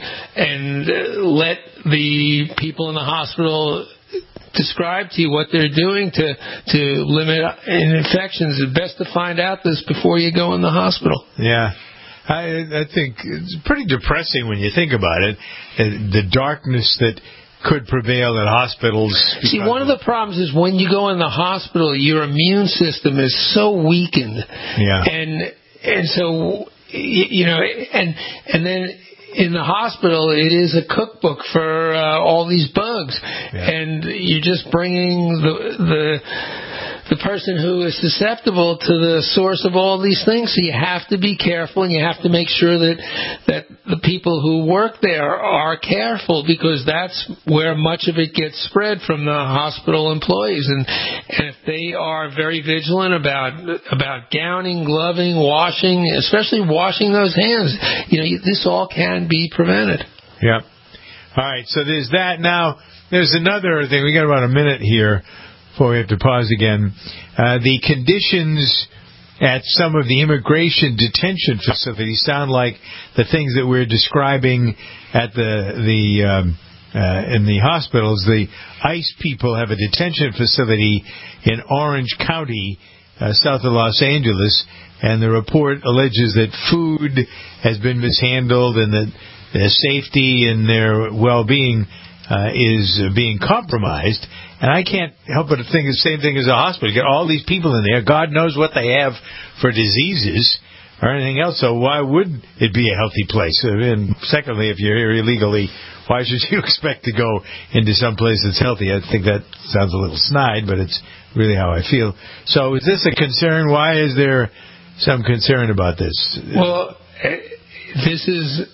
S4: and let the people in the hospital describe to you what they're doing to to limit infections. It's best to find out this before you go in the hospital.
S3: Yeah. I, I think it's pretty depressing when you think about it, the darkness that could prevail at hospitals.
S4: See, one of the problems is when you go in the hospital, your immune system is so weakened.
S3: Yeah.
S4: And and so, you know, and and then in the hospital, it is a cookbook for uh, all these bugs. Yeah. And you're just bringing the the... the person who is susceptible to the source of all these things. So you have to be careful, and you have to make sure that that the people who work there are careful, because that's where much of it gets spread from the hospital employees. And, and if they are very vigilant about about gowning, gloving, washing, especially washing those hands, you know, this all can be prevented.
S3: Yeah. All right, so there's that. Now, there's another thing. We got about a minute here before we have to pause again. Uh, the conditions at some of the immigration detention facilities sound like the things that we're describing at the the um, uh, in the hospitals. The ICE people have a detention facility in Orange County, uh, south of Los Angeles, and the report alleges that food has been mishandled and that their safety and their well-being uh, is being compromised. And I can't help but think the same thing as a hospital. You got all these people in there. God knows what they have for diseases or anything else. So why would it be a healthy place? And secondly, if you're here illegally, why should you expect to go into some place that's healthy? I think that sounds a little snide, but it's really how I feel. So is this a concern? Why is there some concern about this?
S4: Well, this is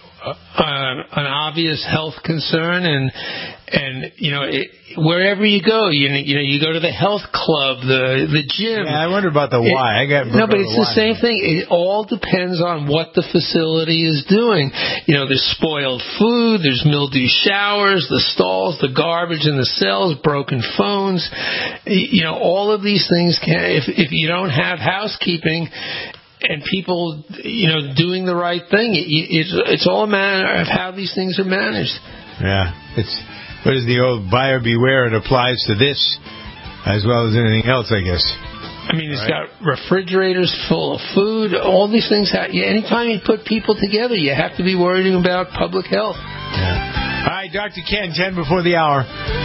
S4: Uh, an obvious health concern, and and you know it, wherever you go, you know, you know you go to the health club, the the gym.
S3: Yeah, I wonder about the why.
S4: It,
S3: I got
S4: no, but it's the,
S3: the
S4: same thing. It all depends on what the facility is doing. You know, there's spoiled food, there's mildew showers, the stalls, the garbage in the cells, broken phones. You know, all of these things can. If if you don't have housekeeping and people, you know, doing the right thing, it, it's it's all a matter of how these things are managed.
S3: Yeah, it's what is the old buyer beware? It applies to this as well as anything else, I guess.
S4: I mean, it's right. got refrigerators full of food. All these things. Have, anytime you put people together, you have to be worrying about public health.
S3: Yeah. All right, Doctor Ken, ten before the hour.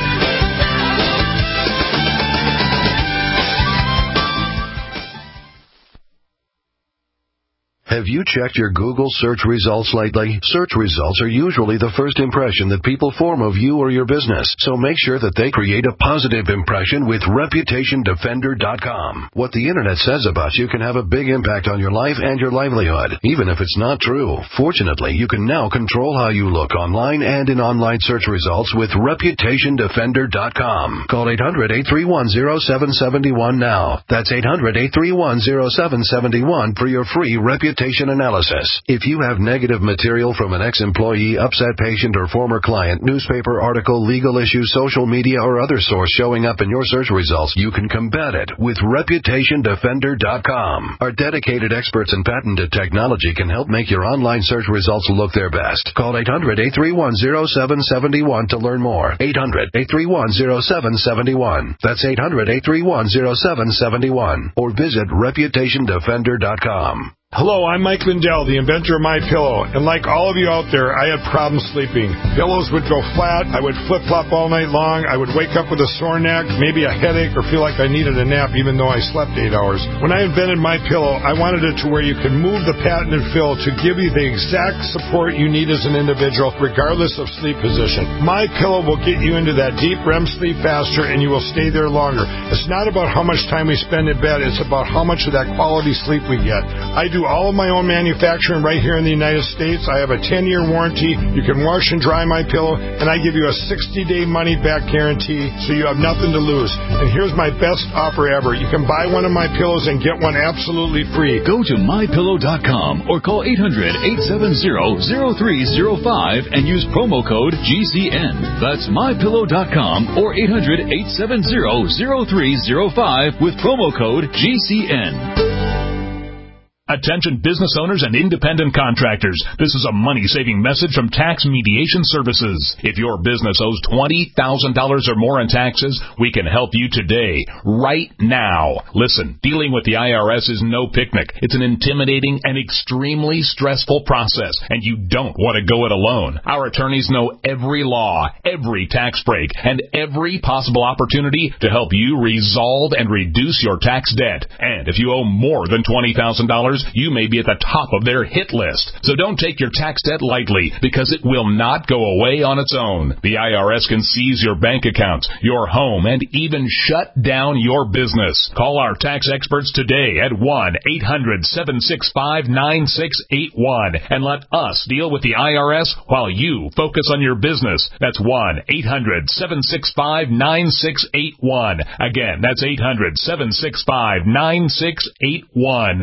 S9: Have you checked your Google search results lately? Search results are usually the first impression that people form of you or your business, so make sure that they create a positive impression with reputation defender dot com. What the Internet says about you can have a big impact on your life and your livelihood, even if it's not true. Fortunately, you can now control how you look online and in online search results with reputation defender dot com. Call eight hundred, eight three one, zero seven seven one now. That's eight hundred, eight three one, zero seven seven one for your free reputation analysis. If you have negative material from an ex-employee, upset patient, or former client, newspaper article, legal issue, social media, or other source showing up in your search results, you can combat it with reputation defender dot com. Our dedicated experts in patented technology can help make your online search results look their best. Call eight hundred, eight three one, zero seven seven one to learn more. eight hundred, eight three one, zero seven seven one. That's eight hundred, eight three one, zero seven seven one. Or visit reputation defender dot com.
S1: Hello, I'm Mike Lindell, the inventor of MyPillow, and like all of you out there, I had problems sleeping. Pillows would go flat, I would flip-flop all night long, I would wake up with a sore neck, maybe a headache, or feel like I needed a nap even though I slept eight hours. When I invented MyPillow, I wanted it to where you could move the patented fill to give you the exact support you need as an individual, regardless of sleep position. MyPillow will get you into that deep R E M sleep faster, and you will stay there longer. It's not about how much time we spend in bed, it's about how much of that quality sleep we get. I do all of my own manufacturing right here in the United States. I have a ten-year warranty. You can wash and dry my pillow, and I give you a sixty-day money-back guarantee, so you have nothing to lose. And here's my best offer ever. You can buy one of my pillows and get one absolutely free.
S22: Go to my pillow dot com or call eight hundred, eight seven zero, zero three zero five and use promo code G C N. That's my pillow dot com or eight hundred, eight seven zero, zero three zero five with promo code G C N.
S23: Attention business owners and independent contractors. This is a money-saving message from Tax Mediation Services. If your business owes twenty thousand dollars or more in taxes, we can help you today, right now. Listen, dealing with the I R S is no picnic. It's an intimidating and extremely stressful process, and you don't want to go it alone. Our attorneys know every law, every tax break, and every possible opportunity to help you resolve and reduce your tax debt. And if you owe more than twenty thousand dollars, you may be at the top of their hit list. So don't take your tax debt lightly, because it will not go away on its own. The I R S can seize your bank accounts, your home, and even shut down your business. Call our tax experts today at one eight hundred, seven six five, nine six eight one and let us deal with the I R S while you focus on your business. That's one eight hundred, seven six five, nine six eight one. Again, that's eight hundred, seven six five, nine six eight one.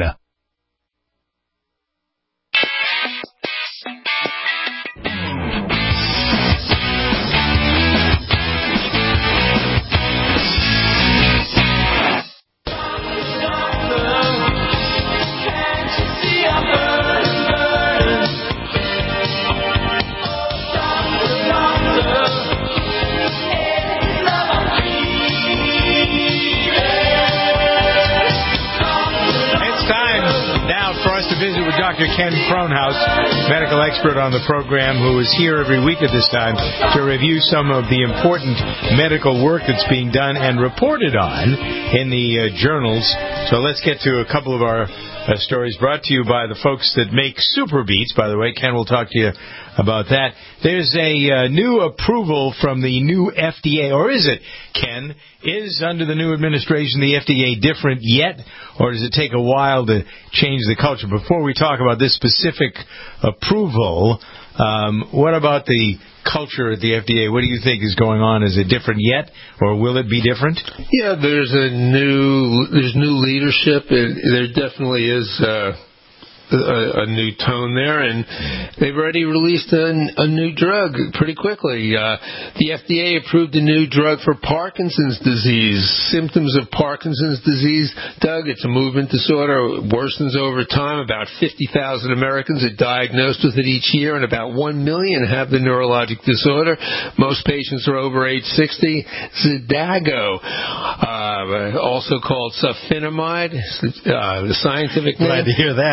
S3: Visit with Doctor Ken Kronhaus, medical expert on the program, who is here every week at this time to review some of the important medical work that's being done and reported on in the uh, journals. So let's get to a couple of our uh, stories brought to you by the folks that make Super Beets. By the way, Ken will talk to you about that. There's a uh, new approval from the new F D A, or is it, Ken? Is, under the new administration, the F D A different yet, or does it take a while to change the culture? Before we talk about this specific approval, um, what about the culture at the F D A? What do you think is going on? Is it different yet, or will it be different?
S4: Yeah, there's a new there's new leadership, and there definitely is Uh A, a new tone there, and they've already released a, a new drug pretty quickly. Uh, the F D A approved a new drug for Parkinson's disease. Symptoms of Parkinson's disease, Doug, it's a movement disorder. It worsens over time. About fifty thousand Americans are diagnosed with it each year, and about one million have the neurologic disorder. Most patients are over age sixty. Xadago, uh, also called sulfonamide, uh, the scientific name.
S3: Glad to hear that.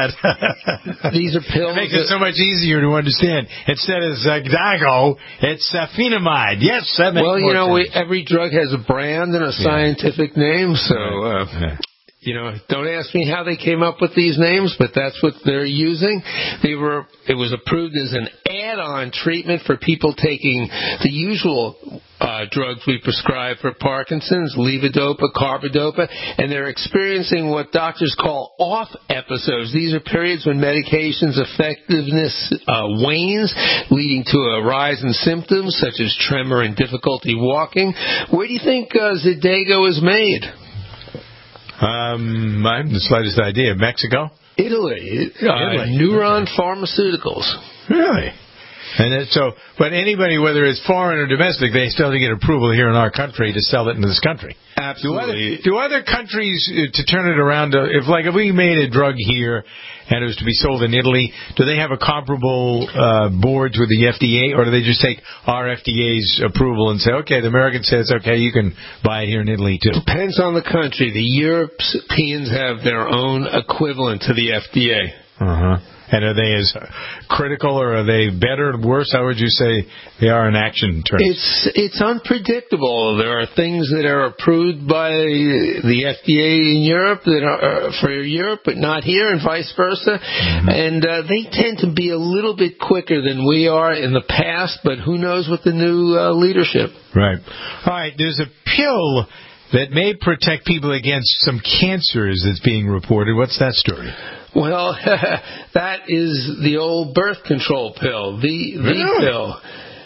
S4: these are pills.
S3: It makes it so much easier to understand. Instead of Zydago, it's uh, phenamide. Yes, that makes
S4: Well,
S3: more
S4: you know, we,
S3: sense.
S4: every drug has a brand and a scientific yeah. name, so... Uh, yeah. You know, don't ask me how they came up with these names, but that's what they're using. They were, it was approved as an add-on treatment for people taking the usual uh, drugs we prescribe for Parkinson's, levodopa, carbidopa, and they're experiencing what doctors call off episodes. These are periods when medication's effectiveness uh, wanes, leading to a rise in symptoms such as tremor and difficulty walking. Where do you think uh, Zydago is made?
S3: Um, I haven't the slightest idea. Mexico?
S4: Italy. Uh, Italy. Neuron Pharmaceuticals.
S3: Really? And it, so, but anybody, whether it's foreign or domestic, they still have to get approval here in our country to sell it into this country.
S4: Absolutely.
S3: Do other, do other countries, uh, to turn it around, to, if like if we made a drug here and it was to be sold in Italy, do they have a comparable uh, boards with the F D A, or do they just take our F D A's approval and say, okay, the American says, okay, you can buy it here in Italy too?
S4: Depends on the country. The Europeans have their own equivalent to the F D A.
S3: Uh-huh. And are they as critical, or are they better or worse? How would you say they are in action terms?
S4: It's it's unpredictable. There are things that are approved by the F D A in Europe that are for Europe, but not here, and vice versa. Mm-hmm. And uh, they tend to be a little bit quicker than we are in the past, but who knows with the new uh, leadership.
S3: Right. All right, there's a pill that may protect people against some cancers that's being reported. What's that story?
S4: Well, that is the old birth control pill, the the
S3: really?
S4: pill.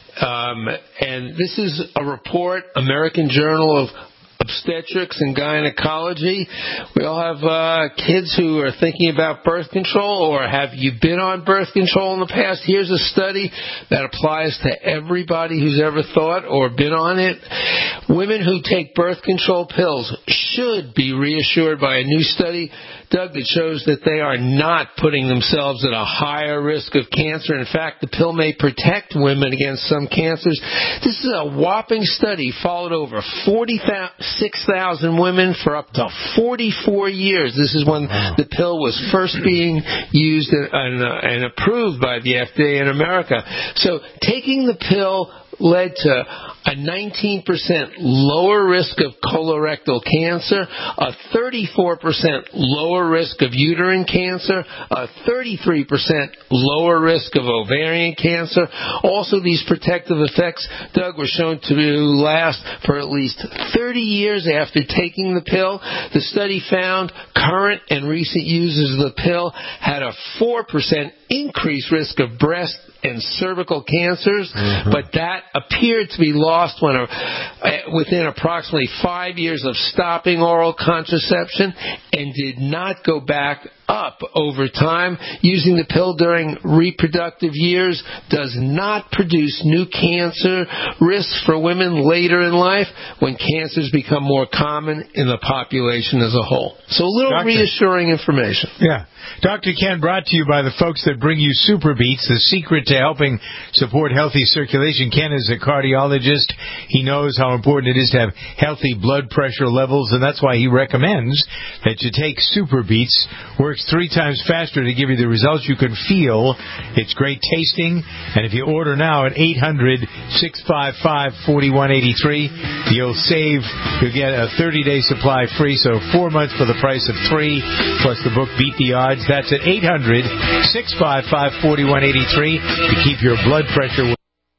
S4: Um, and this is a report, American Journal of Obstetrics and Gynecology. We all have uh, kids who are thinking about birth control, or have you been on birth control in the past? Here's a study that applies to everybody who's ever thought or been on it. Women who take birth control pills should be reassured by a new study, Doug, that shows that they are not putting themselves at a higher risk of cancer. In fact, the pill may protect women against some cancers. This is a whopping study, followed over forty-six thousand women for up to forty-four years. This is when wow. the pill was first being used and, and, uh, and approved by the F D A in America. So taking the pill led to a nineteen percent lower risk of colorectal cancer, a thirty-four percent lower risk of uterine cancer, a thirty-three percent lower risk of ovarian cancer. Also, these protective effects, Doug, were shown to last for at least thirty years after taking the pill. The study found current and recent users of the pill had a four percent increased risk of breast and cervical cancers, mm-hmm. but that appeared to be lost when, uh, within approximately five years of stopping oral contraception, and did not go back up over time. Using the pill during reproductive years does not produce new cancer risks for women later in life, when cancers become more common in the population as a whole. So a little Doctor, reassuring information.
S3: Yeah. Doctor Ken, brought to you by the folks that bring you Super Beats, the secret to helping support healthy circulation. Ken is a cardiologist. He knows how important it is to have healthy blood pressure levels, and that's why he recommends that you take Super Beats. Works three times faster to give you the results you can feel. It's great tasting, and if you order now at eight hundred, six five five, four one eight three, you'll save, you'll get a thirty-day supply free, so four months for the price of three, plus the book Beat the Odds. That's at eight hundred, six five five, four one eight three to keep your blood pressure.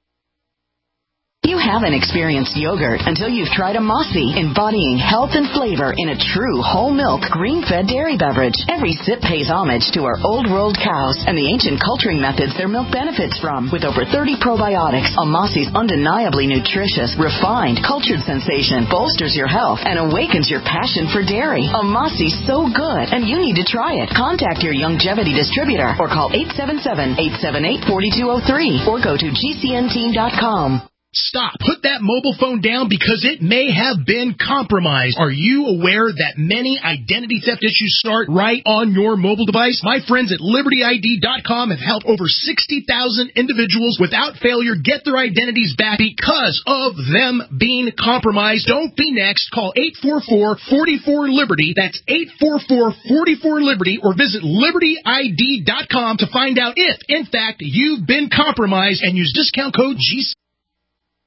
S2: You haven't experienced yogurt until you've tried a Mossy, embodying health and flavor in a true whole milk, green-fed dairy beverage. Every sip pays homage to our old-world cows and the ancient culturing methods their milk benefits from. With over thirty probiotics, a Mossy's undeniably nutritious, refined, cultured sensation bolsters your health and awakens your passion for dairy. A Mossy's so good, and you need to try it. Contact your Youngevity distributor or call eight seven seven, eight seven eight, four two zero three or go to G C N team dot com.
S5: Stop. Put that mobile phone down because it may have been compromised. Are you aware that many identity theft issues start right on your mobile device? My friends at Liberty I D dot com have helped over sixty thousand individuals without failure get their identities back because of them being compromised. Don't be next. Call eight four four, four four, Liberty. That's eight four four, four four, Liberty, or visit Liberty I D dot com to find out if, in fact, you've been compromised and use discount code G C.